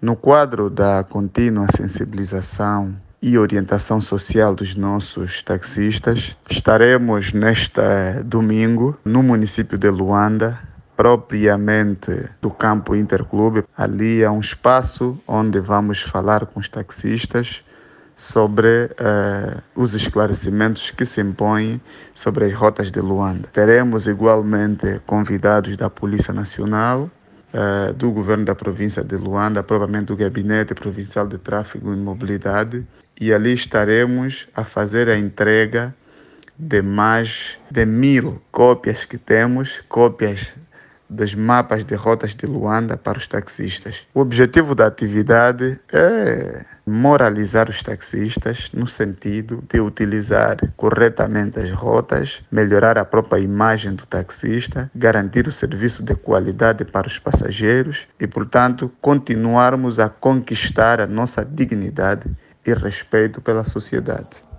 No quadro da contínua sensibilização e orientação social dos nossos taxistas, estaremos neste domingo no município de Luanda, propriamente do campo Interclube. Ali há um espaço onde vamos falar com os taxistas sobre os esclarecimentos que se impõem sobre as rotas de Luanda. Teremos igualmente convidados da Polícia Nacional, do governo da província de Luanda, provavelmente do Gabinete Provincial de Tráfego e Mobilidade, e ali estaremos a fazer a entrega de mais de 1.000 cópias que temos, cópias dos mapas de rotas de Luanda para os taxistas. O objetivo da atividade é moralizar os taxistas no sentido de utilizar corretamente as rotas, melhorar a própria imagem do taxista, garantir o serviço de qualidade para os passageiros e, portanto, continuarmos a conquistar a nossa dignidade e respeito pela sociedade.